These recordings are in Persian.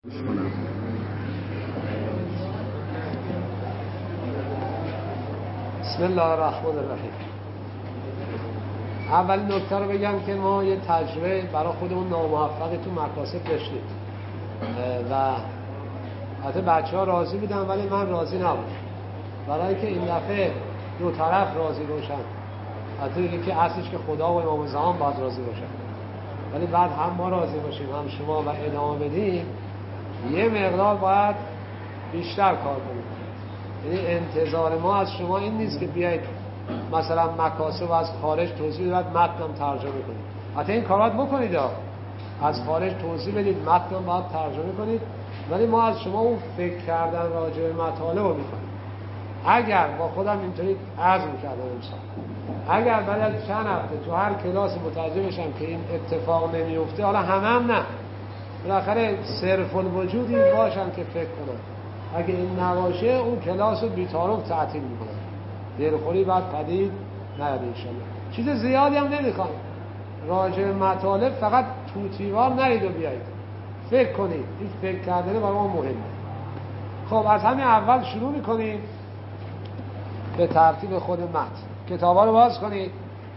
بسم الله الرحمن الرحیم. اول نکته رو بگم که ما یه تجربه برای خودمون ناموفقی تو مکاسب داشتیم و حتی بچه‌ها راضی بودن ولی من راضی نبودم، برای که این دفعه دو طرف راضی باشن. حتی دیگه که اصلش که خدا و امام زمان باید راضی باشن، ولی بعد هم ما راضی باشیم هم شما و ادامه بدیم، یه مقدار باید بیشتر کار کنیم. یعنی انتظار ما از شما این نیست که بیایید مثلا مکاسب از خارج توضیح بدید متنم ترجمه کنید. حتی این کارات بکنید، از خارج توضیح بدید متنم باید ترجمه کنید، ولی ما از شما اون فکر کردن راجع به مطالب رو میکنیم. اگر با خودم اینطوری عزم کردم امسال، اگر بعد از چند هفته تو هر کلاس متوجه بشم که این اتفاق نمیفته، حالا همه نه، بالاخره صرف الوجودی باشن که فکر کنن، اگه این نباشه اون کلاس رو بی‌تعارف تعطیل میکنن، دلخوری بعد پدید نیاد انشالله. چیز زیادی هم نمیخوام راجع به مطالب، فقط توتیوار نرید و بیایید فکر کنید. این فکر کردن برای ما مهمه. خب از همین اول شروع میکنیم به ترتیب خود متن. کتابا رو باز کنید.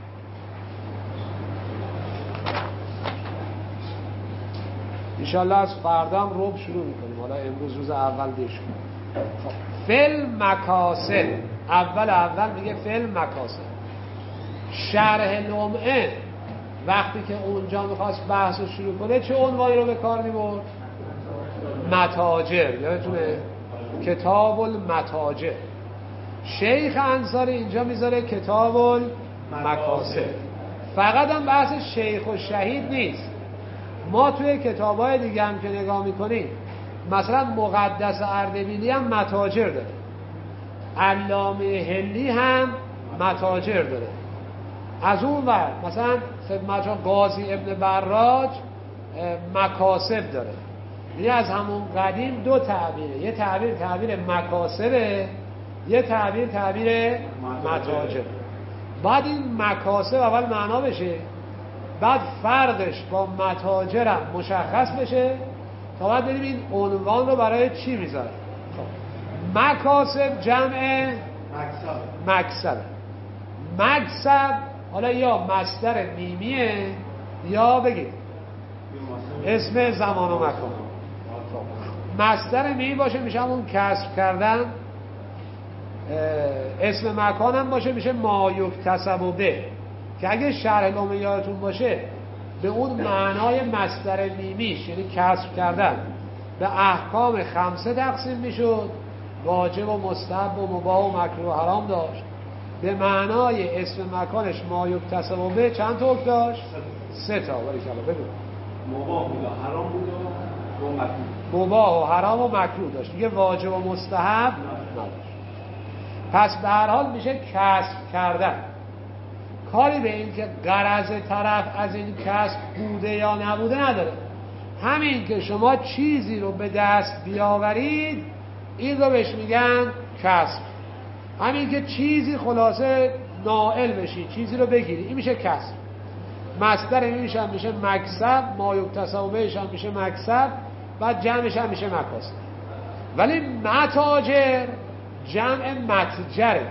انشالله از فردا هم رب شروع میکنیم، حالا امروز روز اول دیش. خب فل مکاسب، اول میگه فل مکاسب. شرح لمعه وقتی که اونجا میخواست بحث رو شروع کنه چه عنوانی رو به کار میبرد؟ متاجر. یادتونه کتاب المتاجر. شیخ انصاری اینجا میذاره کتاب المکاسب. فقط هم بحث شیخ و شهید نیست. ما توی کتابای دیگه هم که نگاه میکنیم، مثلا مقدس اردبیلی هم متاجر داره، علامه هندی هم متاجر داره. از اون ور مثلا خدمتشان قاضی ابن براج مکاسب داره. یعنی از همون قدیم دو تعبیره، یه تعبیر مکاسبه، یه تعبیر متاجر. بعد این مکاسب اول معنا بشه، بعد فرقش با متاجرم مشخص بشه، تا بعد بریم این عنوان رو برای چی میذاره. خب مکاسب جمع مکسب. مکسب حالا یا مصدر میمیه یا بگید اسم زمان و مکان. مصدر میمی باشه میشه همون کسب کردن، اسم مکان هم باشه میشه ما یکتسب به، که اگه شرح لمعه یادتون باشه به اون معنای مصدر میمیش یعنی کسب کردن به احکام خمسه تقسیم میشد. واجب و مستحب و مباح و مکروه و حرام داشت. به معنای اسم مکانش ما یکتسب به چند تا حکم داشت؟ 3 تا. باریکلا بگو. مباح بود و حرام بود و مکروه. مباح و حرام و مکروه داشت، دیگه واجب و مستحب نداشت. پس به هر حال میشه کسب کردن. کاری به این که غرض طرف از این کسب بوده یا نبوده نداره. همین که شما چیزی رو به دست بیاورید این رو بهش میگن کسب. همین که چیزی خلاصه نائل بشی، چیزی رو بگیری، این میشه کسب. مصدر میشه مکسب، ما یکتسب بهش هم میشه مکسب، بعد جمعش هم میشه مکاسب. ولی متاجر جمع متجره.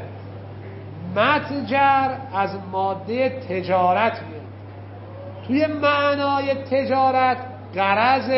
متجر از ماده تجارت میاد. توی معنای تجارت غرض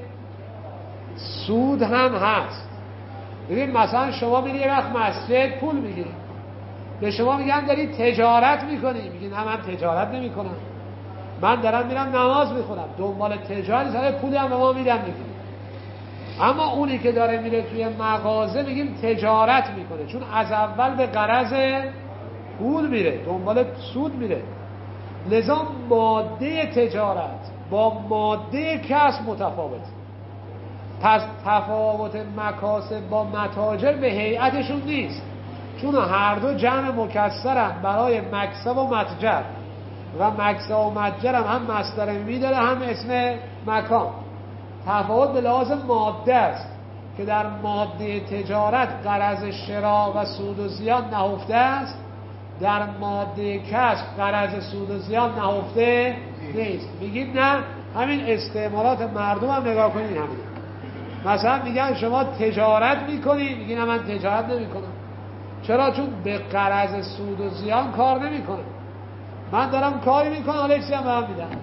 سود هم هست. ببین مثلا شما میری یه وقت مسجد پول میگیری، به شما میگن داری تجارت میکنی، میگی نه من تجارت نمیکنم، من دارم میرم نماز میخونم. دنبال تجارت سر پولی هم به ما میدم میگیری. اما اونی که داره میره توی مغازه میگیم تجارت میکنه، چون از اول به غرض پول میره، دنبال سود میره. لذا ماده تجارت با ماده کسب متفاوت. پس تفاوت مکاسب با متاجر به هیئتشون نیست، چون هر دو جمع مکسرن برای مکسب و متجر، و مکسب و متجر هم مصدر می داره هم اسم مکان. تفاوت به لحاظ ماده است که در ماده تجارت غرض شراء و سود و زیان نهفته است، در ماده کسب غرض سود و زیان نهفته نیست. میگید نه همین استعمالات مردم هم نگاه کنید همین. مثلا میگن شما تجارت میکنی، میگی نه من تجارت نمیکنم. چرا؟ چون به غرض سود و زیان کار نمیکنم. من دارم کاری میکنم، حالا چیزی هم به من میدن.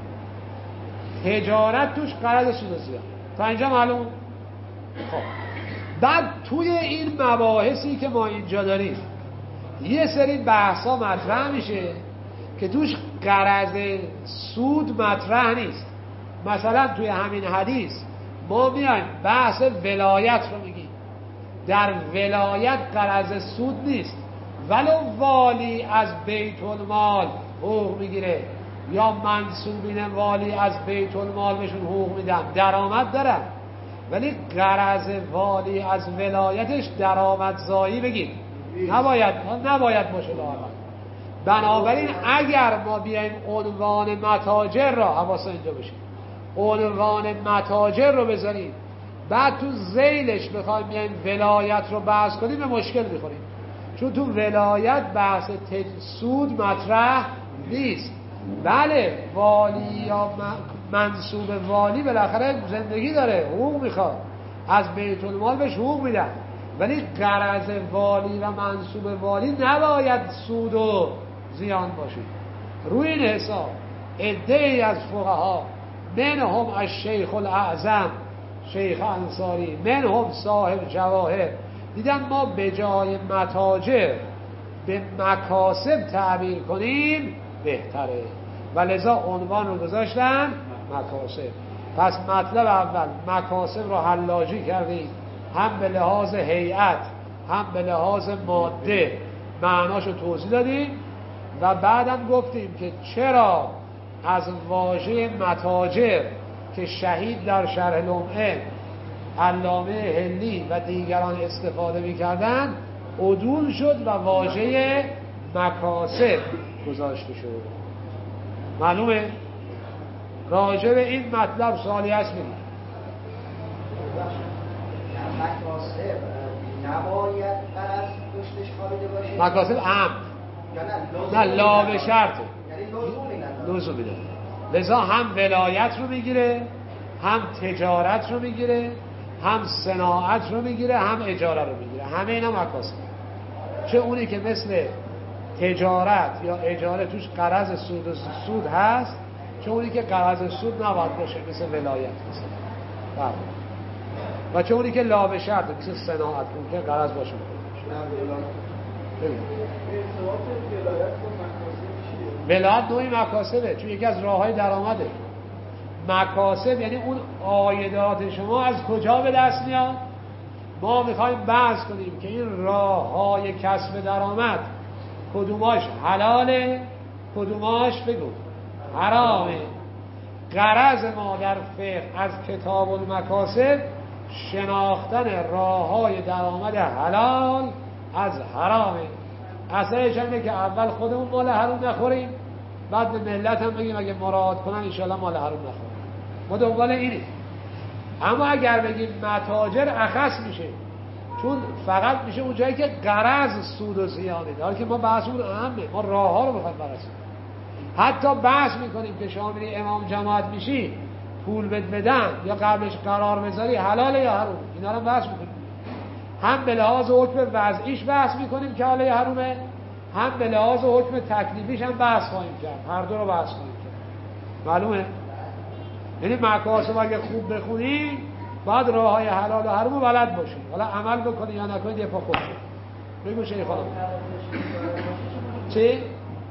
تجارت توش غرض سود و زیان. تا اینجا معلوم؟ خب بعد توی این مباحثی که ما اینجا داریم یه سری بحثا مطرح میشه که توش غرض سود مطرح نیست. مثلا توی همین حدیث ما میایم بحث ولایت رو میگیم. در ولایت غرض سود نیست، ولو والی از بیت المال حقوق میگیره یا منصوبین والی از بیت المال بهشون حقوق میدن، درآمد دارن، ولی غرض والی از ولایتش درآمدزایی بگیم نباید باشه درآمد. بنابراین اگر ما بیایم عنوان متاجر را، حواس اینجا بشه، عنوان متاجر رو بذاریم بعد تو ذیلش بخوایم بیایم ولایت رو بحث کنیم به مشکل میخوریم، چون تو ولایت بحث سود مطرح نیست. بله والی یا منصوب والی بالاخره زندگی داره، حقوق میخواد، از بیت المال بهش حقوق میدن، ولی غرض والی و منصوب والی نباید سود و زیان باشه. روی این حساب عده‌ای از فقها، منهم الشیخ الاعظم شیخ انصاری، منهم صاحب جواهر، دیدن ما به جای متاجر به مکاسب تعبیر کنیم بهتره و لذا عنوان رو گذاشتن مکاسب. پس مطلب اول مکاسب رو حلاجی کردیم، هم به لحاظ هیئت هم به لحاظ ماده معناش رو توضیح دادیم و بعدم گفتیم که چرا از واژه متاجر که شهید در شرح لمعه علامه هلی و دیگران استفاده می‌کردن عدول شد و واژه مکاسب گذاشته شد. معلومه؟ راجع به این مطلب سوالی هست می‌گیم. مکاسب نباید غرض پشتش خوابیده باشه. مکاسب عام نه لا به شرطه، یعنی لزومی نداره. لذا هم ولایت رو میگیره، هم تجارت رو میگیره، هم صناعت رو میگیره، هم اجاره رو میگیره. همه اینا مکاسب. چه اونی که مثل تجارت یا اجاره توش غرض سود هست، چه اونی که غرض سود نباید باشه مثل ولایت مثلا، و چه اونی که لا به شرط مثل صناعت که غرض باشه. ولایت نوعی مکاسبه، چون یکی از راه‌های درآمده. مکاسب یعنی اون عایدات شما از کجا به دست میاد. ما میخوایم بحث کنیم که این راه‌های کسب درآمد کدوماش حلاله، کدوماش بگو حرامه. غرض ما در فقه از کتاب المکاسب شناختن راه‌های درآمد حلال از حرامه. اصلش اینه که اول خودمون مال حرام نخوریم، بعد به ملت هم بگیم اگه مراد کنن انشالله مال حرام نخوریم. ما دنبال اینه. اما اگر بگیم متاجر اخص میشه، چون فقط میشه اون جایی که غرض سود و زیانه. در حالی که ما بحثمون اهمه، ما راه ها رو میخوایم بررسی. حتی بحث میکنیم که شما میری امام جماعت میشی پول بدن یا قبلش قرار بذاری حلاله یا حرام، اینا رو بحث میکنیم. هم به لحاظ حکم وضعیش بحث میکنیم که حالا حرومه، هم به لحاظ حکم تکلیفیش هم بحث خواهیم کرد. هر دو رو بحث خواهیم کرد. معلومه؟ یعنی مکاسب اگه خوب بخونی بعد راه های حلال و حرام رو بلد باشی، حالا عمل بکنی یا نکنی یه پا خود شد. بگو شیخ خانم چی؟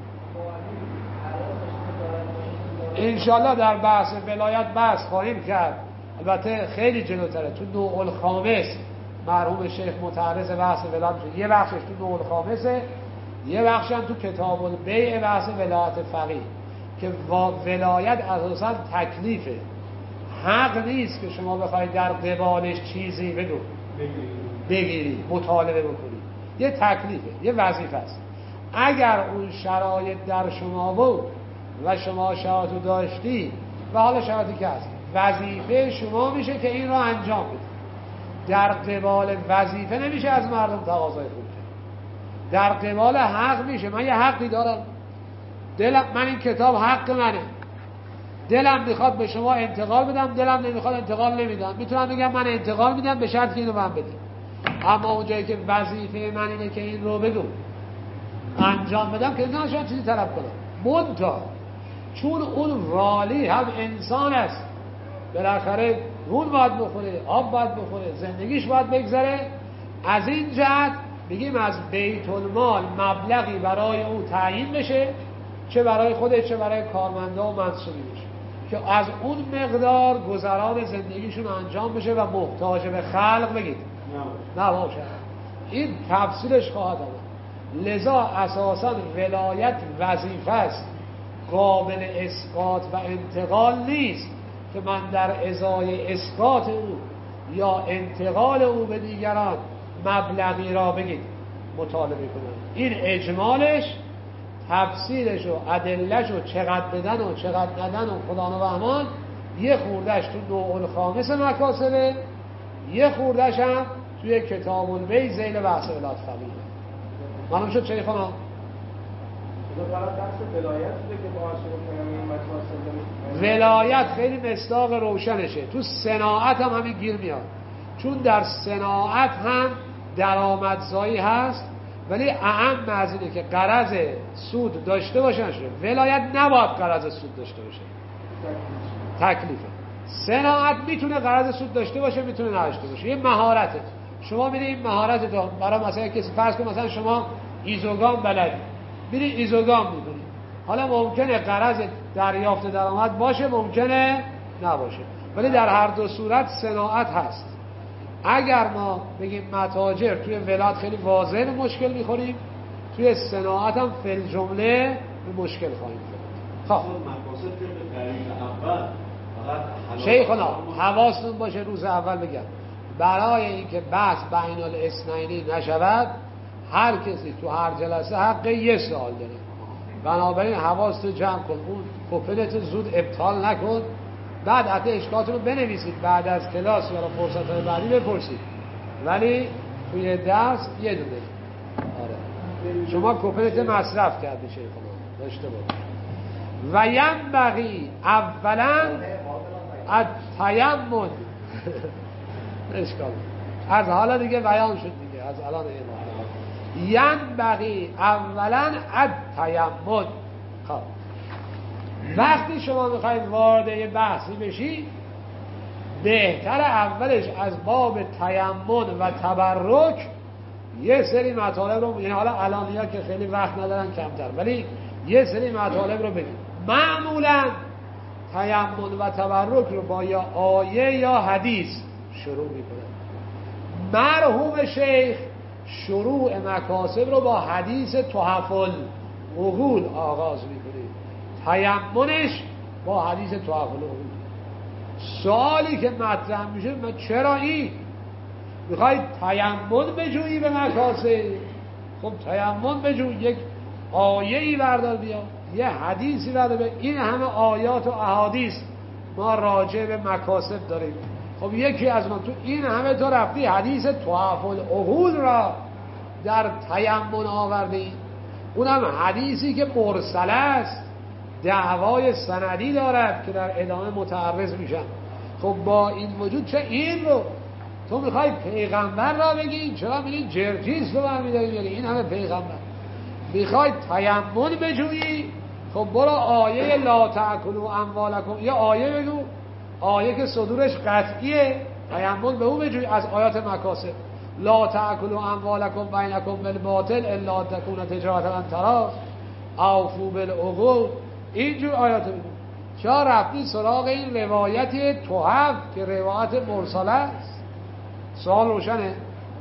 انشالله در بحث ولایت بحث خواهیم کرد. البته خیلی جلوتره، تو نوع الخامس مرحوم شیخ متعرض بحث ولایت شد. یه بخشش تو نوع الخامسه، یه بخش هم تو کتاب البیع بحث ولایت فقیه که ولایت اساسا تکلیفه، حق نیست که شما بخواید در قبالش چیزی بگیری مطالبه بکنی. یه تکلیفه، یه وظیفه است. اگر اون شرایط در شما بود و شما شرایطو داشتی و حالا شرایطی که هست، وظیفه شما میشه که این رو انجام بدید. در قبال وظیفه نمیشه از مردم تقاضای پول کرد. در قبال حق میشه. من یه حقی دارم، من این کتاب حق منه، دلم میخواد به شما انتقال بدم، دلم نمیخواد انتقال نمیدم. میتونم بگم من انتقال میدم به شرط که اینو من بدید. اما اونجایی که وظیفه من اینه که این رو بگم انجام بدم که نه شاید چیزی طلب کنم. منتها چون اون رالی هم انسان است، بالاخره نون باید بخوره، آب باید بخوره، زندگیش باید بگذره، از این جهت بگیم از بیت المال مبلغی برای او تعیین بشه، چه برای خودش چه برای کارمندا و منصوبینش، که از اون مقدار گذران زندگیشون انجام بشه و محتاج به خلق بگید نباشه. این تفصیلش خواهد آمد. لذا اساسا ولایت وظیفه است، قابل اسقاط و انتقال نیست که من در ازای اسقاط او یا انتقال او به دیگران مبلغی را بگید مطالبه کنم. این اجمالش، تفصیلش و ادلش و چقدر بدن و چقدر ندن و فلان و بهمان یه خوردش تو نوع الخامس مکاسبه، یه خوردش هم توی کتاب البی ذیل بحث ولایت فقیه. معلوم شد چه خوانا؟ ولایت خیلی مصداق روشنشه. تو صناعت هم همین گیر میاد، چون در صناعت هم درآمدزایی هست، ولی اعم از اینه که غرض سود داشته باشه نشه. ولایت نباید غرض سود داشته باشه، تکلیفه. صناعت میتونه غرض سود داشته باشه، میتونه نداشته باشه. یه مهارته. شما میری این مهارت تو برای مثلا کسی فرض کن مثلا شما ایزوگام بلدی، میری ایزوگام میکنی. حالا ممکنه غرض دریافت درآمد باشه، ممکنه نباشه، ولی در هر دو صورت صناعت هست. اگر ما بگیم متاجر، توی ولایت خیلی واضح به مشکل میخوریم، توی صناعت هم فی الجمله به مشکل خواهیم خورد. خب مقاصد به تعریف اول شیخنا حواستون باشه روز اول بگم، برای اینکه بحث بین الاثنینی نشود هر کسی تو هر جلسه حق یه سوال داره. بنابراین حواست جمع کن، اون کوپنت زود ابطال نکن. بعد حتی اشکالاتون رو بنویسید، بعد از کلاس یا فرصت بعدی بپرسید، ولی توی درس یه دونه. آره شما کوپنت مصرف کردی شیخنا، داشته باش. و ینبغی اولا التیمم اشکال از حالا دیگه بیان شد دیگه، از الان ینبغی اولا التیمم. خب وقتی شما میخواید وارد یه بحثی بشی، بهتر اولش از باب تیمم و تبرک یه سری مطالب رو، یعنی حالا الانیا که خیلی وقت ندارن کمتر، ولی یه سری مطالب رو بگید. معمولا تیمم و تبرک رو با یا آیه یا حدیث شروع میکنه. مرحوم شیخ شروع مکاسب رو با حدیث تحف العقول آغاز میکنه، تیممش با حدیث تحف العقول. سوالی که مطرح میشه، چرا این میخواید تیمم بجویی به مکاسب؟ خب تیمم بجوی، یک آیه ای بردار بیا، یه حدیثی بردار بیا. این همه آیات و احادیث ما راجع به مکاسب داریم. خب یکی از ما تو این همه تو رفتی حدیث تحف العقول را در تیمم آوردی، اونم حدیثی که مرسل است، دعوای سندی دارد که در ادامه متعرض میشن. خب با این وجود چه این رو تو میخوای پیغمبر را بگی؟ چرا میگی جرجیس رو برمیداری میگی این همه پیغمبر؟ میخوای تیمم بجویی؟ خب برو آیه لا تأکلوا اموالکم، یه آیه بگو، آیه که صدورش قطعیه، تیمم به اون بجوی. از آیات مکاسب لا تأکلوا اموالکم بینکم بالباطل الا تکون تجارة عن تراض اوفوا بالعقود، اینجور آیات بگو. چرا رفتی سراغ این روایت تحف که روایت مرسله است؟ سوال روشنه.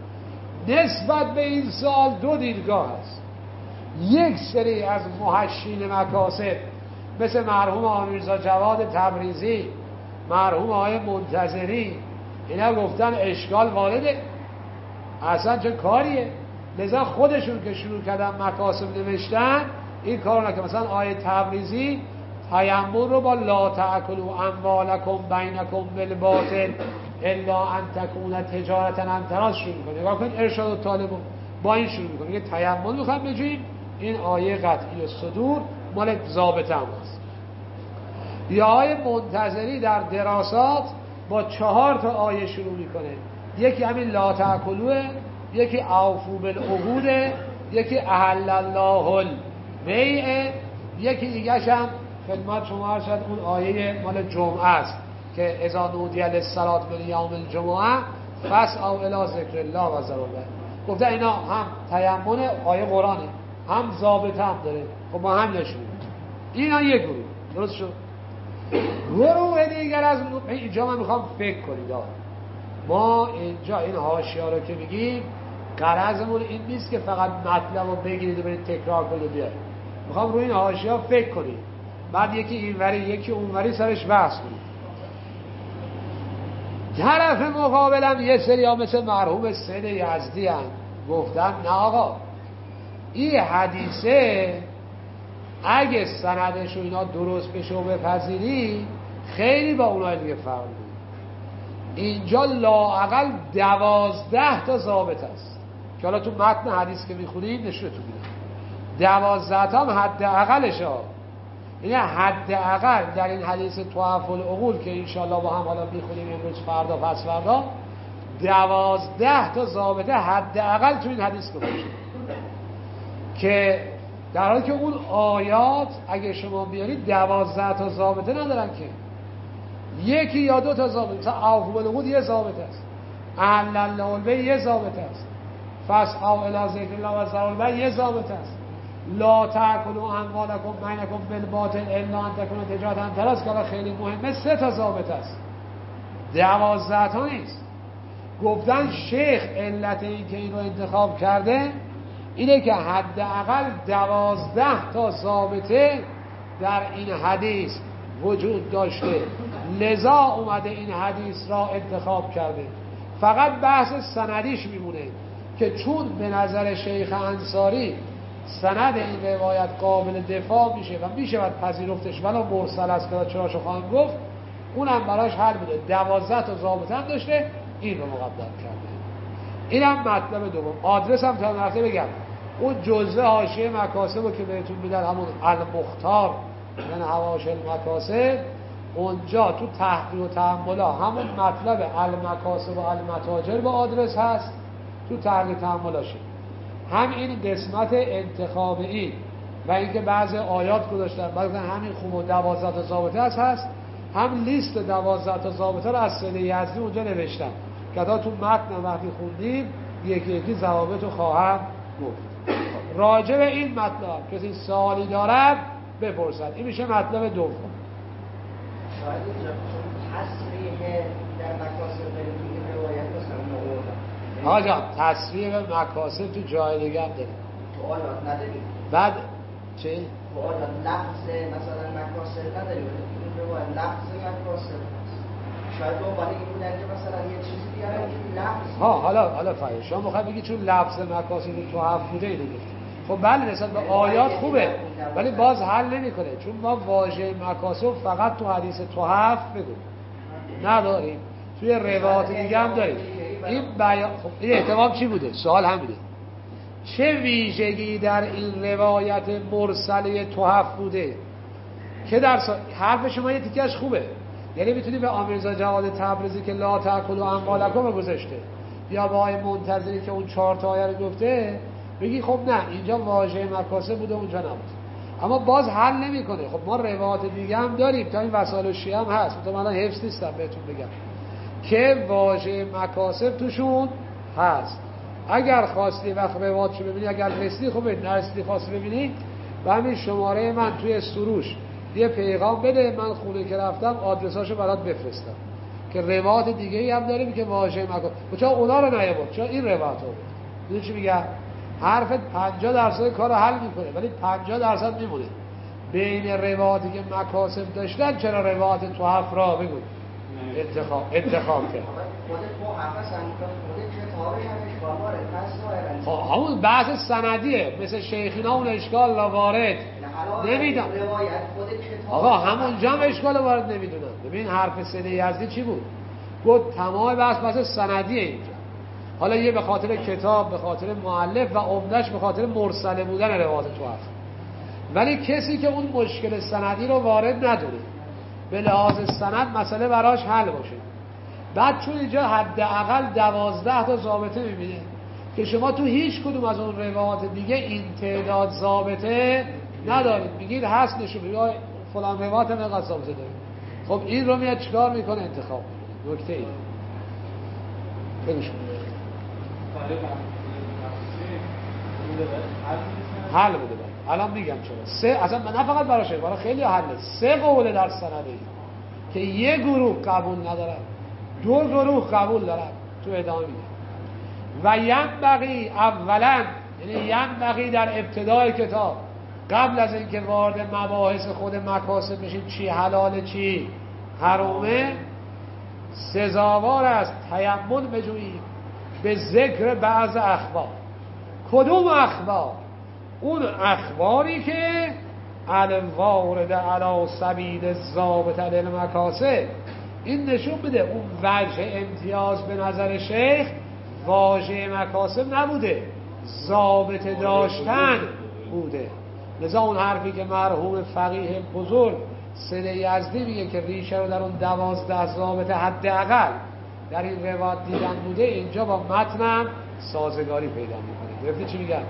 نسبت به این سوال دو دیدگاه هست. یک سری از محشین مکاسب مثل مرحوم آقای میرزا جواد تبریزی، مرحوم آقای منتظری، اینا گفتن اشکال وارده، اصلا چه کاریه. لذا خودشون که شروع کردن مکاسب نوشتن این کارو نکن. مثلا آقای تبریزی تیمم رو با لا تأکلوا اموالکم بینکم بالباطل الا ان تکون تجارة عن تراض شروع میکنه. نگاه کن ارشاد الطالب با این شروع میکنه، یه تیمم میخوام بجویم، این آیه قطعی صدور مال ضابطه هم هست. یا آقای منتظری در دراسات با 4 تا آیه شروع میکنه. یکی همین لا تأکلوه، یکی اوفوا بالعقود، یکی احل الله البیع، یکی دیگه‌ش هم خدمت شما عرض شد اون آیه مال جمعه است که اذا نودی للصلاة من یوم الجمعه فاسعوا الی ذکر الله و ذروا البیع. گفته اینا هم تیمم آیه قرآنه، هم ضابطه هم داره. خب ما هم نشون اینا یک گروه. درست شد؟ گروه دیگر از اینجا من میخوام فکر کنید. ما اینجا این حاشیه رو که میگیم غرضمون این نیست که فقط مطلب رو بگیرید و برید تکرار کنید و بیاید. میخوام روی این حاشیه فکر کنید، بعد یکی اینوری یکی اونوری سرش بحث کنید. طرف مقابلم یه سری ها مثل مرحوم سید یزدی هم گفتن نه آقا این حدیثه اگه سندش و اینا درست بشه و بپذیری خیلی با اونها دیگه فرق داره. اینجا لااقل 12 تا ضابط است که حالا تو متن حدیث که میخونید نشونتون میدم. 12 تا هم حد اقلش ها. این حد اقل در این حدیث تحف العقول که انشالله با هم حالا میخونیم امروز فردا پس فردا 12 تا ضابطه حد اقل تو این حدیث گذاشته که در حالی که اون آیات اگه شما بیارید 12 تا ضابطه ندارن که یکی یا 2 تا ضابطه. مثلا اوفوا بالعقود یه ضابطه است، احل الله البیع یه ضابطه است، فاسعوا الی ذکر الله و ذروا البیع یه ضابطه است، لا تأکلوا اموالکم بینکم بالباطل الا ان تکون تجارة عن تراض که خیلی مهمه 3 تا ضابطه است، 12 تا نیست. گفتن شیخ علت این که اینو انتخاب کرده اینه که حداقل 12 تا ضابطه در این حدیث وجود داشته، لذا اومده این حدیث را انتخاب کرده. فقط بحث سندیش میمونه که چون به نظر شیخ انصاری سند این روایت قابل دفاع میشه و میشه باید پذیرفتش ولی مرسل است که چراشو خواهم گفت، اونم براش حل بوده. 12 تا ضابطه هم داشته، این رو مقدم کرده. اینم مطلب دوم. آدرس هم تا نرفته بگم اون جزوه حاشیه مکاسب رو که بهتون میدن همون المختار یعنی حواشی المکاسب، اونجا تو تحقیق و تأملا همون مطلب المکاسب و المتاجر با آدرس هست تو تحقیق تأملاشه. هم این قسمت انتخابی و اینکه بعضی آیات گذاشتن بعضی همین خوب و 12 تا ضابطه هست، هم لیست 12 تا ضابطه رو از سید یزدی اونجا نوشتن که تا تو متن وقتی خوندیم یکی یکی ضوابط رو خواهم گفت. راجع به این مطلب کسی سوالی دارد بپرسد. این میشه مطلب دوم. شاید اینجا تصریح در مکاسب این روایت مثلا آقا جان تصریح مکاسب تو جای دیگه هم داریم، تو آیات نداریم. بعد چه؟ تو آیات لفظ مثلا مکاسب نداریم، این روایت لفظ مکاسب شاید دنبال این بودن که مثلا یه چیزی بیارن که لفظ حالا فایده شما میخواد بگی چون لفظ مکاسب تو حرف بوده اینو گفت. خب بله نسبت به آیات خوبه ولی باز حل نمیکنه، چون ما واژه مکاسب فقط تو حدیث تحف بگو نداریم، توی روایات دیگه هم داریم. این بیان خب این احتمال چی بوده؟ سوال همینه چه ویژگی در این روایت مرسله تحف بوده که در حرف شما یه تیکش خوبه، یعنی میتونی به آمیرزا جواد تبریزی که لا تأکلوا اموالکم گذاشته یا با آقای منتظری که اون 4 تا آیه رو گفته بگی خب نه اینجا واژه مکاسب بوده اونجا نبود، اما باز حل نمیکنه. خب ما روایات دیگه هم داریم تا این وسائل شیعه هم هست، تو من حفظ نیستم بهتون بگم که واژه مکاسب توشون هست. اگر خواستی وقت روایاتشو ببینی، اگر رسیدی خب نرسیدی خواستی ببینی و همین شماره من توی سروش یه پیغام بده، من خونه که رفتم آدرساشو برات بفرستم که روایات دیگه ای هم داریم که واژه مکاسب چرا اونا رو نیاورد، چرا این روایت رو میدونی چی میگم؟ حرفت 50% کارو حل میکنه ولی 50% میمونه. بین روایاتی که مکاسب داشتن چرا روایات تحف را بگو انتخاب کرد؟ همون بحث سندیه، مثل شیخینا اون اشکال وارد نمیدن. آقا همونجا هم اشکال وارد نمیدونن. ببین حرف سید یزدی چی بود؟ گفت تمام بحث سندیه اینجا، حالا یه به خاطر کتاب، به خاطر مؤلف و عمدش به خاطر مرسله بودن روایت تحف، ولی کسی که اون مشکل سندی رو وارد ندونه به لحاظ سند مسئله براش حل باشه. بعد چون اینجا حداقل 12 تا ضابطه میبینه که شما تو هیچ کدوم از اون روایات دیگه این تعداد ضابطه ندارید، میگید هست نشون میگه فلان روایت هم اینقدر ضابطه داره. خب این رو میاد چیکار میکنه؟ انتخاب میکنه. نکته اینه. بگوش حل بوده باید. الان میگم چرا. اصلا نه فقط براشه، برای خیلی حله. 3 قول در سنده ای که یه گروه قبول ندارن، 2 گروه قبول دارن. تو ادامه میگم و ینبغی اولا، یعنی ینبغی در ابتدای کتاب قبل از اینکه وارد مباحث خود مکاسب بشیم چی حلاله چی حرامه، سزاوار است تیمم بجوییم به ذکر بعض اخبار. کدوم اخبار؟ اون اخباری که الوارد علی سبیل ضابطه للمکاسب. این نشون بده اون وجه امتیاز به نظر شیخ واژه مکاسب نبوده، ضابطه داشتن بوده. لذا اون حرفی که مرحوم فقیه بزرگ سید یزدی میگه که ریشه رو در اون 12 ضابطه حداقل در این روایت دیدن بوده، اینجا با متنم سازگاری پیدا میکنه. گرفتی چی میگم؟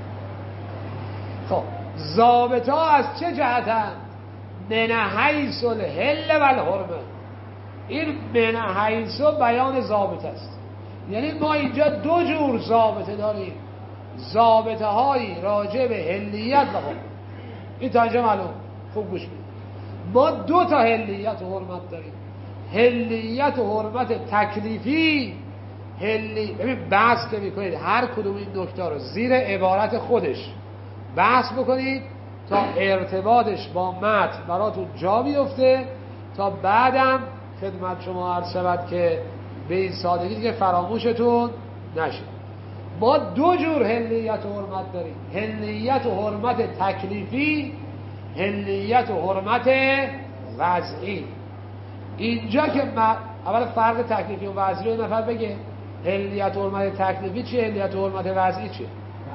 خب ضابطه ها از چه جهتن؟ من حیث الحل و الحرمه. این من حیث بیان ضابطه است، یعنی ما اینجا 2 جور ضابطه داریم. ضابطه هایی راجع به حلیت و حرمت. این تا اینجا معلوم. خوب گوش بدید. ما 2 تا حلیت و حرمت داریم. حلیت و حرمت تکلیفی. ببین بحث که میکنید هر کدوم این نکته رو زیر عبارت خودش بحث بکنید تا ارتباطش با متن براتون جا بیفته، تا بعدم خدمت شما عرض شود که به این سادگی دیگه فراموشتون نشه. ما 2 جور حلیت و حرمت داریم. حلیت و حرمت تکلیفی، حلیت و حرمت وضعی. اینجا که اول فرق تکلیفی و وضعی رو نفر بگه. حلیت و حرمت تکلیفی چیه؟ حلیت و حرمت وضعی چیه؟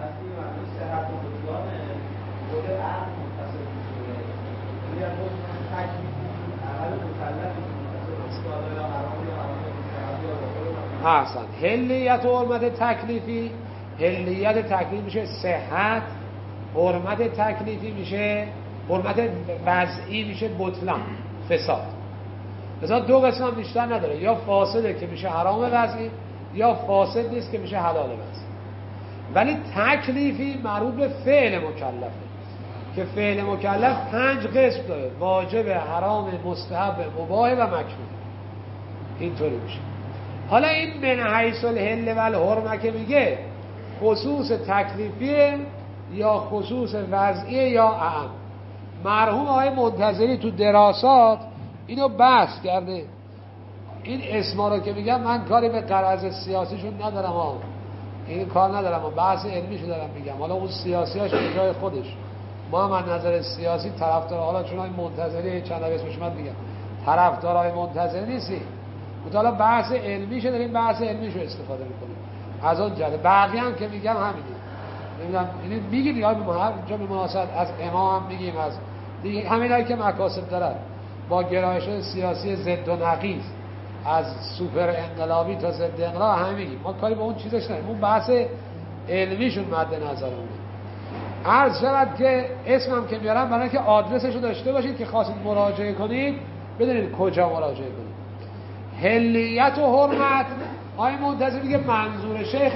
احسن. حلیت و حرمت تکلیفی، حلیت تکلیفی میشه صحت، حرمت تکلیفی میشه، حرمت وضعی میشه بطلان، فساد. مثلا 2 قسم بیشتر نداره، یا فاسده که میشه حرام وضعی، یا فاسد نیست که میشه حلال وضعی. ولی تکلیفی مربوط به فعل مکلفه که فعل مکلف 5 قسم داره: واجب، حرام، مستحب، مباح و مکروه. اینطوری میشه. حالا این من حیث الحل و الحرمه که میگه خصوص تکلیفیه یا خصوص وضعیه یا اعم. مرحوم آقای منتظری تو دراسات اینو بحث کرده. این اسما رو که میگم من کاری به غرض سیاسیشون ندارم این کار ندارم، بحث علمیشو دارم میگم. حالا اون سیاسیاش به جای خودش، ما هم از نظر سیاسی طرفدار، حالا چون های منتظری چند اسمش من میگم طرفدارای منتظری نیستی، حالا بحث علمیشه داریم بحث علمیشو استفاده میکنیم از اون جهت. بقیه هم که میگم همینه. نمیدونم اینو میگیم یا هر جا به مناسبت از امام هم میگیم، از دیگه همینایی که مکاسب دارن با گرایش سیاسی ضد و نقیض، از سوپر انقلابی تا ضد انقلاب همه میگیم. ما کاری با اون چیزش نداریم، اون بحث علمیشون مد نظرمونه. عرض شود که اسمم که میارم برای اینکه آدرسشو داشته باشید که خواستید مراجعه کنید بدونید کجا مراجعه کنید. حلیت و حرمت آقای منتظر میگه منظور شیخ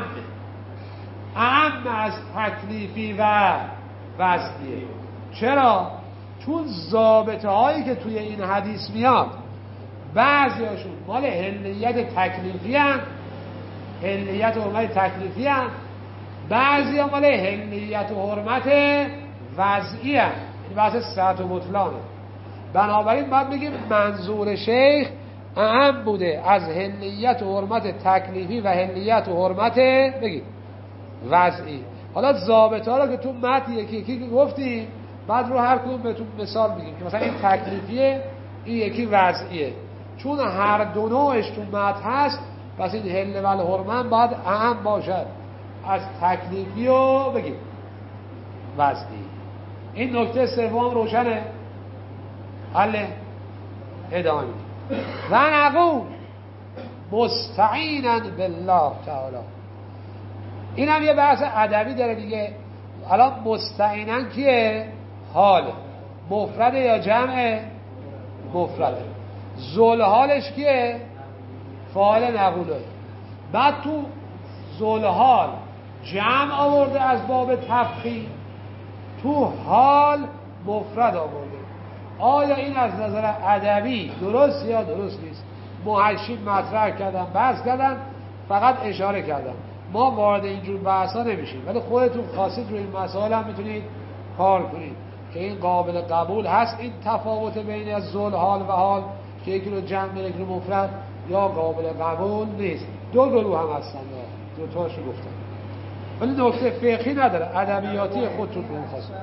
اعم از تکلیفی و وضعیه. چرا؟ چون ضابطه هایی که توی این حدیث میاد بعضی هاشون مال حلیت تکلیفی هم، حلیت و حرمت تکلیفی هم، بعضی ها مال حلیت و حرمت وضعی هم. این بحث صحت و بطلانه. بنابراین باید بگیم منظور شیخ اهم بوده از حلیت و حرمت تکلیفی و حلیت و حرمت بگیم وضعی. حالا ضابطه ها رو که تو متن یکی یکی گفتیم، بعد رو هر کدوم بهتون مثال میگیم که مثلا این تکلیفیه، این یکی وضعیه. چون هر دو نوعش تو متن هست، پس این حل و الحرمه باید اهم باشد از تکلیفی و بگیم وضعی. این نکته سوم روشنه؟ حله؟ ادامه میدیم و نقول مستعینا بالله تعالی. این هم یه بحث ادبی داره دیگه. الان مستعینا کیه؟ حاله. مفرده یا جمعه؟ مفرده. ذوالحالش کیه؟ فاعل نقوله. بعد تو ذوالحال جمع آورده از باب تفخیم، تو حال مفرد آورده. آیا این از نظر ادبی درست یا درست نیست؟ محشید مطرح کردن، بحث کردن، فقط اشاره کردن. ما وارد اینجور بحثا نمیشیم، ولی خودتون خواستید روی این مسائل هم میتونید کار کنید که این قابل قبول هست این تفاوت بین از ذوالحال و حال که یکی رو جمع یکی رو مفرد، یا قابل قبول نیست. دو گروه هم هستن، دو تاشو گفتم، ولی نکته فقهی نداره، ادبیاتی خودتون رو خواستید.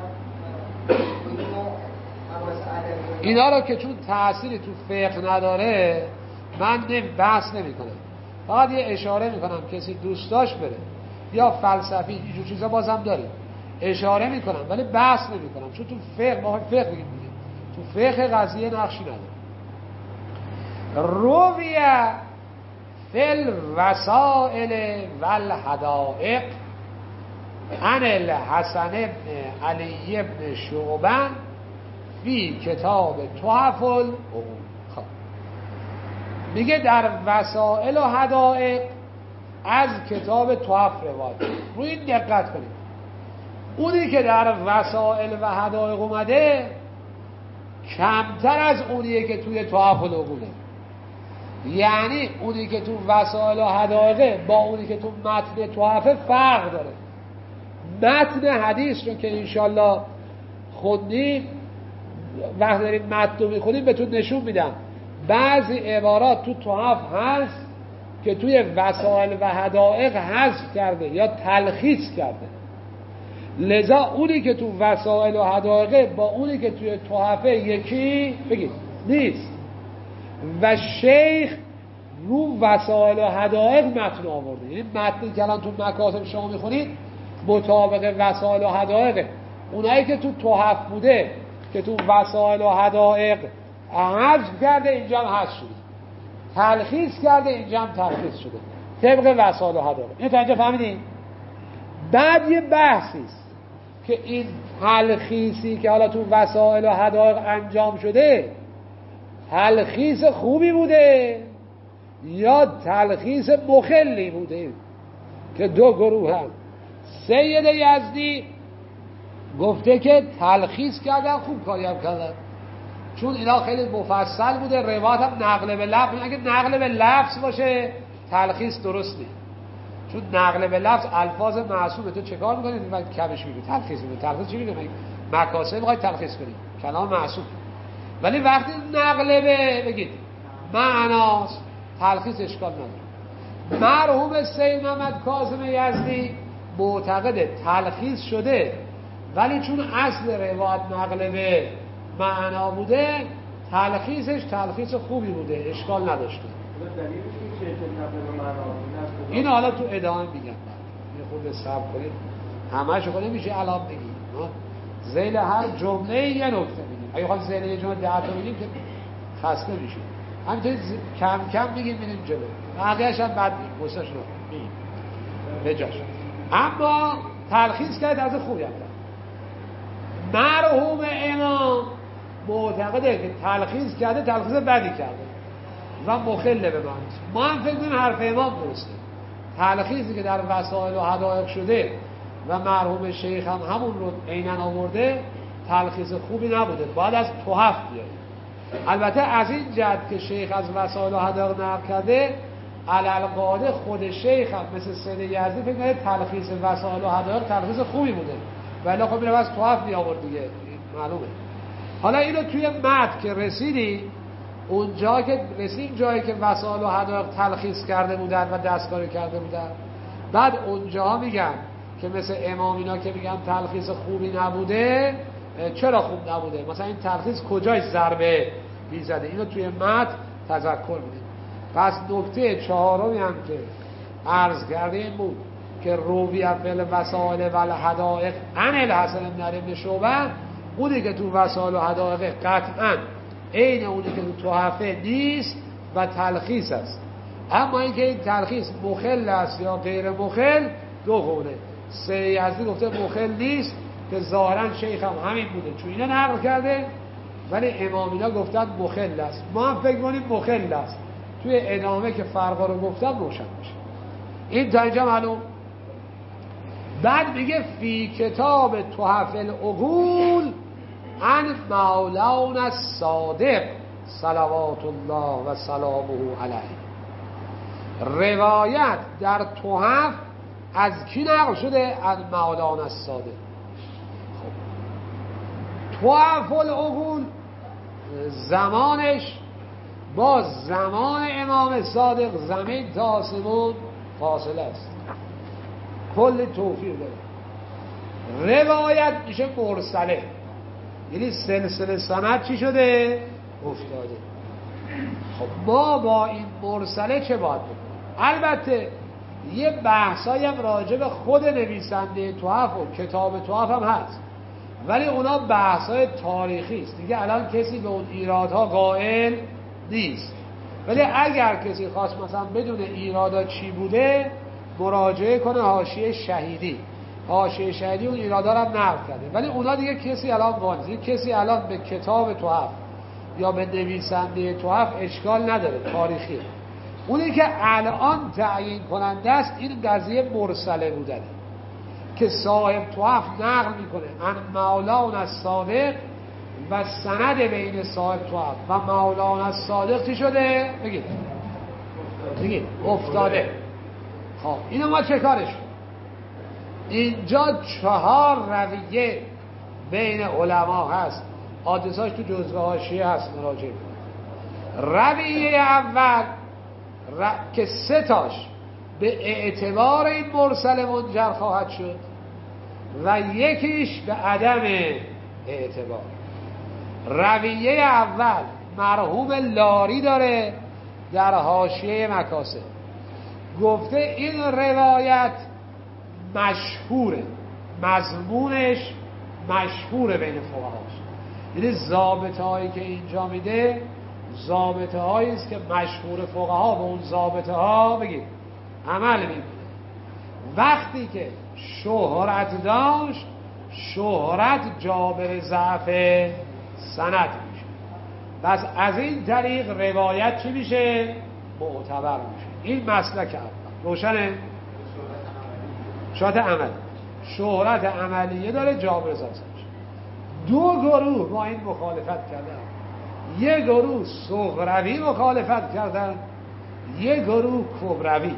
اینا رو که چون تأثیری تو فقه نداره من بحث نمی کنم، فقط یه اشاره می کنم کسی دوست داشت بره، یا فلسفی اینجور چیزا بازم داریم اشاره می کنم ولی بحث نمی کنم، چون تو فقه ما فقه بگیم دیگه، تو فقه قضیه نقشی نداره. رویه فی الوسائل والحدائق عن الحسن بن علی بن شعبه فی کتاب تحف العقول. خب میگه در وسائل و حدائق از کتاب تحف روایت. روی این دقت کنید، اونی که در وسائل و حدائق اومده کمتر از اونیه که توی تحف العقوله. یعنی اونی که تو وسائل و حدائق با اونی که تو متن تحف فرق داره. متن حدیث رو که انشالله خوندیم، وقت داریم متن رو میخونیم بهتون نشون میدم بعضی عبارات تو تحف هست که توی وسائل و حدائق حذف کرده یا تلخیص کرده. لذا اونی که تو وسائل و حدائق با اونی که توی تحف یکی بگید نیست. و شیخ رو وسائل و حدائق متن آورده، یعنی متنی که الان تو مکاتب شما میخونید مطابق وسائل و حدائق. اونایی که تو تحف بوده که تو وسائل و حدائق حذف کرده اینجا هم حذف شده، تلخیص کرده اینجا هم تلخیص شده طبق وسائل و حدائق. اینو تا اینجا فهمیدین؟ بعد یه بحثی است که این تلخیصی که حالا تو وسائل و حدائق انجام شده تلخیص خوبی بوده یا تلخیص مخلی بوده، که دو گروه هم. سید یزدی گفته که تلخیص کردن، خوب کاری هم کردن، چون اینا خیلی مفصل بوده، روایت هم نقل به لفظ. اگه نقل به لفظ باشه تلخیص درست نیست، چون نقل به لفظ الفاظ معصومه. تو چه کار میکنید؟ من کمش میگی تلخیص میگی. تلخیص چی میگه؟ مکاسب میخوای تلخیص کنی، کلام معصوم. ولی وقتی نقل به بگید معناست تلخیص اشکال نداره. مرحوم سید محمد کاظم یزدی معتقد تلخیص شده، ولی چون اصل روایت نقل به معنا بوده تلخیصش تلخیص خوبی بوده، اشکال نداشته. این حالا تو ادامه میگم، یه خورده صبر کنید، همه‌شو خود نمیشه الان بگیم، ذیل هر جمله یه نکته میگیم. اگه خواهد ذیل یه جمله 10 تا بگیم که خسته میشیم، همینطوری کم کم میگیم میریم جلو، بقیه‌اش هم بعد میگیم گوشتش رو میگیم بجاش. اما تلخیص کرد از خوبی هم کرد. مرحوم امام معتقده که تلخیص کرده تلخیص بدی کرده و مخل به معنی. ما هم فکر کنیم حرف امام درسته، تلخیصی که در وسائل و حدائق شده و مرحوم شیخ هم همون رو عیناً آورده تلخیص خوبی نبوده، باید از تحف بیاریم. البته از این جهت که شیخ از وسائل و حدائق نقل کرده، علالقاعده خود شیخ هم مثل سید یزدی فکر کنه تلخیص وسائل و حدائق تلخیص خوبی بوده، ولی خب اینو از تحف می آورد دیگه، معلومه. حالا اینو توی متن که رسیدی، اونجا که رسیدیم جایی که وسائل و حدائق تلخیص کرده بودن و دستکاری کرده بودن، بعد اونجا میگن که مثل امام اینا که میگن تلخیص خوبی نبوده، چرا خوب نبوده؟ مثلا این تلخیص کجای ضربه میزده؟ اینو توی متن تذکر میدیم. پس نکته چهارمی هم که عرض کردیم بود که روی فعل وسائل و حدائق عن الحسن بن علی بن شعبه، اونی که تو وسائل و حدائق قطعا عین اونی که تو تحفه نیست و تلخیص است. اما اینکه این تلخیص مخل است یا غیر مخل دو قوله. سید یزدی گفته مخل نیست که ظاهرا شیخ هم همین بوده چون اینا نقل کرده، ولی امامینا گفتن مخل است. ما هم فکر کنیم مخل است، توی ادامه که فرقا رو گفتم روشن میشه. این تا اینجا معلوم. بعد میگه فی کتاب تحف العقول عن مولانا الصادق صلوات الله و سلامه علیه. روایت در تحف از کی نقل شده؟ از مولانا الصادق. خب تحف العقول زمانش با زمان امام صادق زمین تا آسمون فاصله است، کل توفیق داره. روایت میشه مرسله، یعنی سلسله سند چی شده؟ افتاده. خب ما با این مرسله چه باید بکنیم؟ البته یه بحثایی هم راجع به خود نویسنده تحف و کتاب تحف هم هست، ولی اونا بحثای تاریخی است دیگه. الان کسی به اون ایرادها قائل نیست، ولی اگر کسی خواست مثلا بدون ایرادا چی بوده مراجعه کنه حاشیه شهیدی. حاشیه شهیدی اون ایرادا رو هم نقل کرده، ولی اونا دیگه کسی الان قائل، کسی الان به کتاب تحف یا به نویسنده تحف اشکال نداره، تاریخیه. اونی که الان تعیین کننده است این قضیه مرسله بودنه که صاحب تحف نقل میکنه عن مولانا الصادق و سند بین صاحب تحف و مولانا الصادق چی شده؟ بگید افتاده. خب اینو ما چه کارش؟ اینجا 4 رویه بین علما هست، حادثاش تو جزوه حاشیه هست، مراجعه کنید. رویه اول که 3 تاش به اعتبار این مرسل منجر خواهد شد و یکیش به عدم اعتبار. رویه اول مرحوم لاری داره در حاشیه مکاسب، گفته این روایت مشهوره، مضمونش مشهوره بین فقهاش. یعنی ضابطه هایی که اینجا میده ضابطه هایی است که مشهور فقها به اون ضابطه ها بگید عمل میکنه. وقتی که شهرت داشت، شهرت جابر ضعف سند میشه، پس از این طریق روایت چی میشه؟ معتبر میشه. این مسلک اول روشنه؟ شهرت عملی، شهرت عملیه داره، جابر ضعف میشه. 2 گروه با این مخالفت کردن، یه گروه صغروی مخالفت کردن، یه گروه کبروی.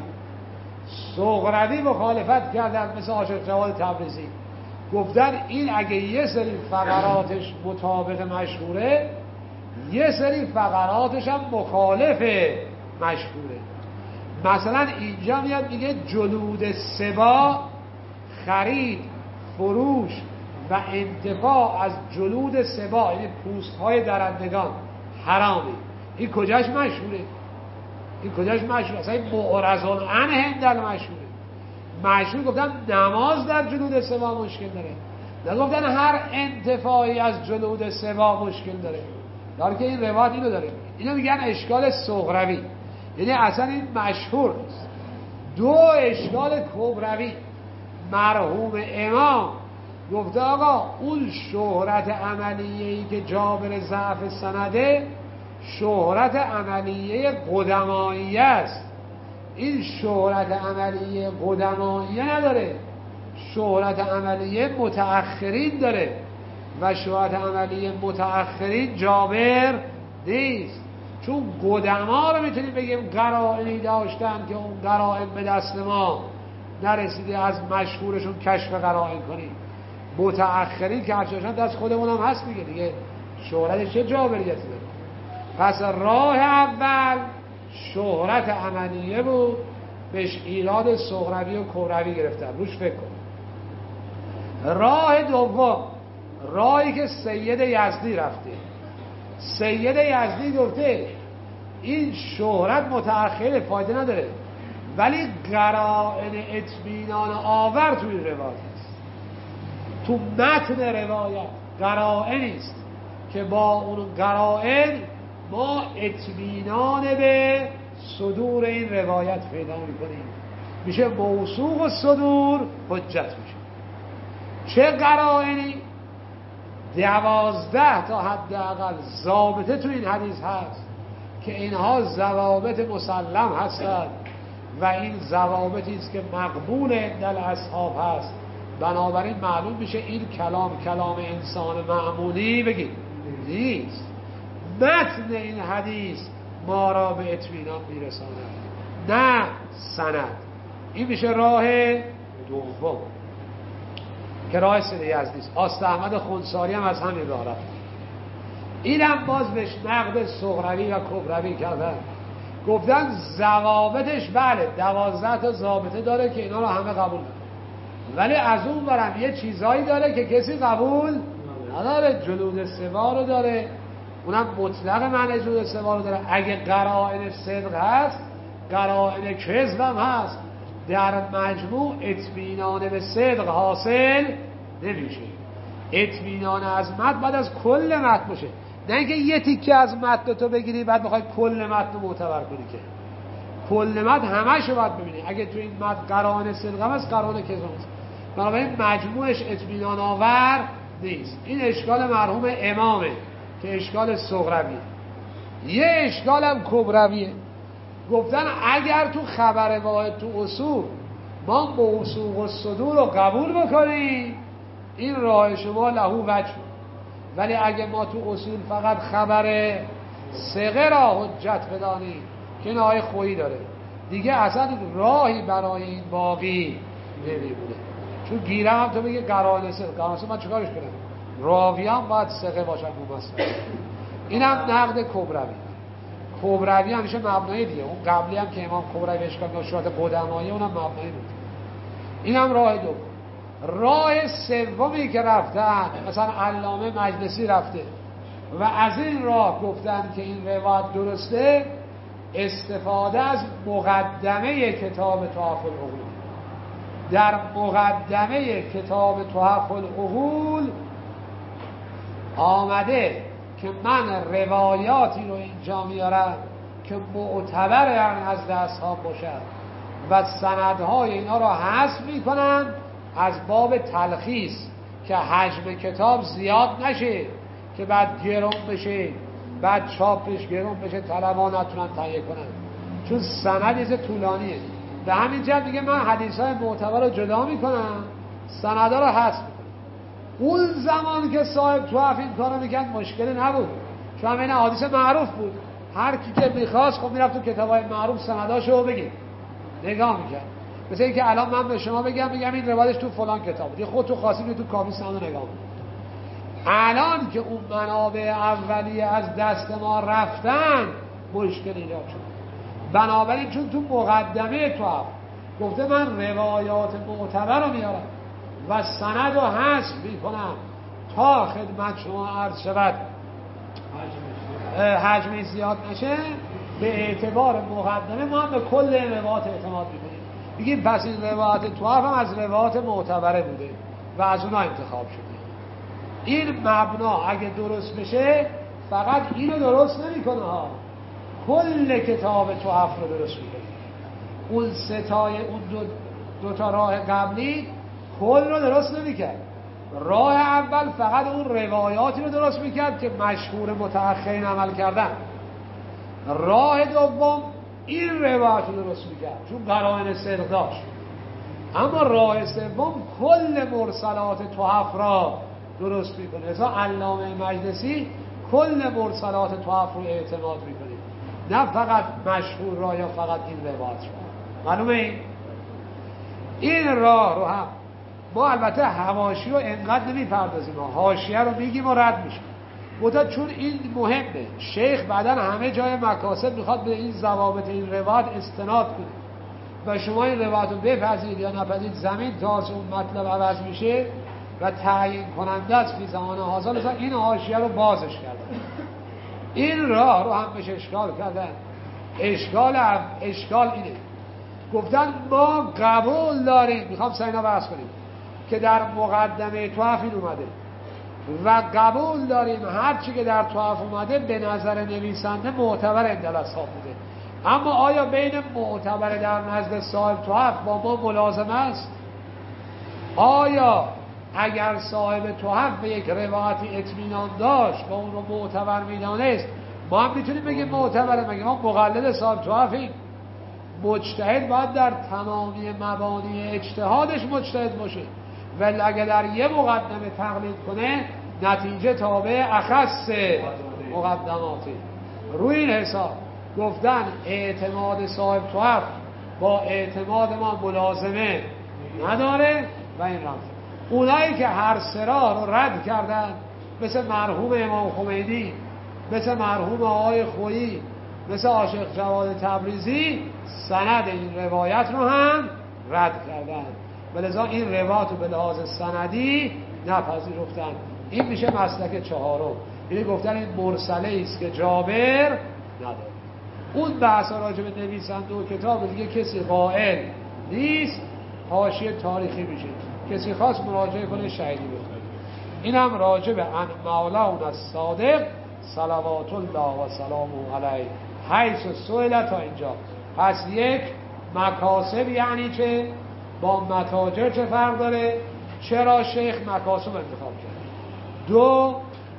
صغروی مخالفت کردن مثل عاشق جواد تبریزی، گفتن این اگه یه سری فقراتش مطابق مشهوره، یه سری فقراتش هم مخالف مشهوره. مثلا اینجا میاد میگه جلود سبا، خرید، فروش و انتفاع از جلود سبا یعنی پوست های درندگان حرامه. این کجاش مشهوره؟ این کجاش مشهوره؟ اصلا این معرضون عنه هندل مشهوره. مشهور گفتن نماز در جلود سبا مشکل داره، نگفتن هر انتفاعی از جلود سبا مشکل داره. داره که این روایت اینو داره. اینو میگن اشکال صغروی، یعنی اصلا این مشهور نیست. 2 اشکال کبروی. مرحوم امام گفته آقا اون شهرت عملیه‌ای که جابر ضعف سنده شهرت عملیه قدمایی است، این شهرت عملیه قدمایی نداره، شهرت عملیه متأخرین داره و شهرت عملیه متأخرین جابر نیست. چون قدما رو میتونیم بگیم قرائنی داشتن که اون قرائن به دست ما نرسیده از مشهورشون کشف قرائن کنیم. متأخرین که هرچاشن دست خودمون هم هست دیگه شهرتش چه جابریتی داره. پس راه اول شهرت عملیه بود، بهش ایراد صغروی و کبروی گرفتن، روش فکر کن. راه دوم راهی که سید یزدی رفته. سید یزدی گفته این شهرت متأخر فایده نداره، ولی قرائن اطمینان آور توی روایت است، تو متن روایت قرائنی است که با اون قرائن ما اطمینان به صدور این روایت پیدا میکنیم، میشه موثوق الصدور، حجت میشه. چه قرائنی؟ 12 تا حداقل ضابطه تو این حدیث هست که اینها ضوابط مسلم هستند و این ضوابطی است که مقبول عند الاصحاب هست. بنابراین معلوم میشه این کلام انسان معمولی بگید نیست. متن این حدیث ما را به اطمینان میرساند، نه سند. این میشه راه دوم که راه سید یزدی است. آست احمد خنثاری هم از همین راه رفت. اینم باز بهش نقد صغروی و کبروی کردن، گفتن ضوابطش بله 12 تا ضابطه داره که اینا رو همه قبول داره، ولی از اون برم یه چیزایی داره که کسی قبول نداره. جلود سوا رو داره، اونم مطلق معنی جلود سوا رو داره. اگه قرائن صدق هست قرائن کذب هم هست، در مجموع اطمینان به صدق حاصل نمیشه. اطمینان از متن بعد از کل متن باشه، نه اینکه یه تیکه از متن تو بگیری بعد بخوای کل متن رو معتبر کنی، که کل متن همش رو باید ببینی. اگه تو این متن قرائن صدق هم هست قرائن کذب هست، بنابراین مجموعش اطمینان آور نیست. این اشکال مرحوم امامه که اشکال صغرویه. یه اشکال هم کبرویه، گفتن اگر تو خبر واحد تو اصول ما موثوق الصدور رو قبول بکنیم این راه شما لهو وجه، ولی اگه ما تو اصول فقط خبر ثقه را حجت بدانیم که این آیه خویی داره دیگه، اصلا راهی برای این باقی نمیمونه. چون گیرم هم تو بگه قرائن ثقه، من چیکارش کنم؟ راوی هم باید ثقه باشن ممثل. اینم نقد کبروی. کبروی همیشه مبنای دیگه، اون قبلی هم که امام کبروی اشکال نشرات قدمایی اونم مبنایی بود. اینم راه دوم. راه سومی که رفتن مثلا علامه مجلسی رفته و از این راه گفتن که این روایت درسته، استفاده از مقدمه کتاب تحف العقول. در مقدمه کتاب تحف العقول آمده که من روایاتی رو اینجا میارم که معتبر از اصحاب باشد و سندهای اینا رو حذف میکنم از باب تلخیص که حجم کتاب زیاد نشه که بعد گرون بشه، بعد چاپش گرون بشه، طلبا نتونن تهیه کنن، چون سند یه طولانیه. به همین جهت میگه من حدیثهای معتبر رو جدا میکنم، سندها رو حذف میکنم. اون زمان که صاحب تحف این کارو میکرد مشکلی نبود، چون این حدیث معروف بود، هر کی که میخواست خب میرفت تو کتابای معروف سنداشو بگیر نگاه میکرد. مثل اینکه الان من به شما بگم این روایتش تو فلان کتاب بود، خودت خواستید تو کافی سند نگاه کنید. الان که اون منابع اولیه از دست ما رفتن مشکل ایجاد شد. بنابراین چون تو مقدمه تو گفته من روایات معتبر رو میارم و سند رو حذف میکنم تا خدمت شما عرض شود حجمش زیاد نشه، به اعتبار مقدمه ما هم به کل روایات اعتماد میکنیم، بگیم پس این روایت تو هم از روایات معتبره بوده و از اونها انتخاب شده. این مبنا اگه درست بشه فقط اینو درست نمیکنه ها، کل کتاب تحف رو درست میکنه. اون ستای اون دو تا راه قبلی کل رو درست نمیکرد. راه اول فقط اون روایاتی رو درست میکرد که مشهور متأخرین عمل کردن. راه دوم این روایت رو درست میکرد چون قرائن صدق داشت. اما راه سوم کل مرسلات تحف را درست میکنه. لذا علامه مجلسی کل مرسلات تحف رو اعتماد میکنه، نه فقط مشهور را یا فقط این روایت را. معلومه این راه رو هم ما البته حواشی رو انقدر نمیپردازیم، حاشیه رو میگیم و رد میشیم بوده، چون این مهمه. شیخ بعدن همه جای مکاسب میخواد به این ضوابط این روایت استناد کنه و شما این روایت رو بپذیرید یا نپذیرید، زمین تاس اون مطلب عوض میشه و تعیین کننده است فی زمان حاضر. لذا این حاشیه رو بازش کردن، این راه رو هم بهش اشکال کردن. اشکال اینه، گفتن ما قبول داریم، میخوام سینا بحث کنیم که در مقدمه تحف این اومده و قبول داریم هر چی که در طواف اومده به نظر نویسنده معتبر اندل اصحاب بوده. اما آیا بین معتبر در نزد صاحب طواف با ما ملازم است؟ آیا اگر صاحب طواف به یک روایتی اطمینان داشت و اون رو معتبر میدانست، ما هم میتونیم بگیم معتبره؟ مگه ما مقلد صاحب طوافیم؟ مجتهد باید در تمامی مبانی اجتهادش مجتهد باشه، ولی اگر در یه مقدمه تقلید کنه نتیجه تابع اخص مقدماته. روی این حساب گفتن اعتماد صاحب طواف با اعتماد ما ملازمه نداره و این رفت. اونایی که هر سرا رو رد کردن مثل مرحوم امام خمینی، مثل مرحوم آقای خویی، مثل عاشق جواد تبریزی، سند این روایت رو هم رد کردن و لذا این روایت رو به لحاظ سندی نپذیرفتن. این میشه مسلک چهارم، یعنی گفتن این مرسله است که جابر نداره. اون بحث راجع به نویسنده و کتاب دیگه کسی قائل نیست، حاشیه تاریخی میشه، کسی خواست مراجعه کنه شهیدی بکنه. این هم راجع به ان مولانا الصادق صلوات الله و سلامه علیه حیث سئل تا اینجا. پس یک، مکاسب یعنی چه؟ با متاجر چه فرق داره؟ چرا شیخ مکاسب انتخاب کرد؟ دو،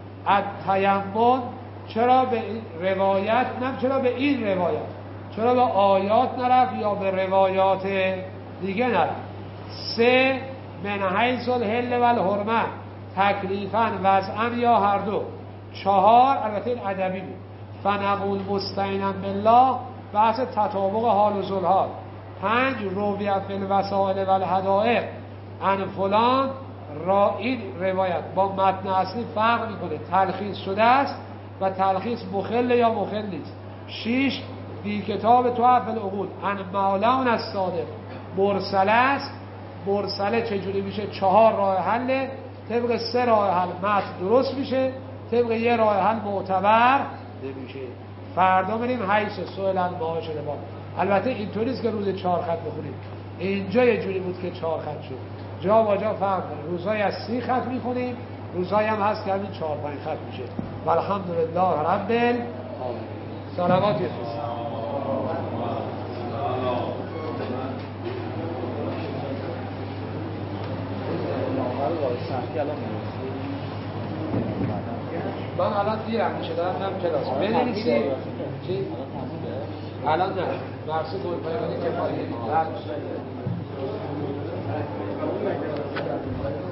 التیمم، چرا به این روایت چرا به این روایت، چرا به آیات نرفت یا به روایات دیگه نرفت؟ سه، من حیث الحل و الحرمه، تکلیفاً وضعاً یا هر دو. چهار، البته این ادبی بود، فنقول مستعینا بالله، بحث تطابق حال و ذوالحال. پنج، رویت فی الوسائل و الحدائق عن فلان، را این روایت با متن اصلی فرق میکنه، تلخیص شده است و تلخیص مخل یا مخل نیست. 6، بی کتاب طواف العقود عن مولانا الصادق، مرسله است. مرسله چجوری میشه؟ 4 راه حل، طبق 3 راه حل متن درست میشه، طبق 1 راه حل معتبر نمیشه. فردا بریم حیث سئل المعاش لبا. البته اینطوری است که روز 4 خط بخونیم، اینجا یه جوری بود که 4 خط شد، جا با جا فرق داره. روزهای از 30 خط میخونیم، روزهای هم هست که همین 4-5 خط میشه. والحمدلله رب العالمین. صلوات یفرست. من الان دیرم میشه دارم نم کلاس بنویسیم چی؟ الان نه مرسی گلپایگانی که پایین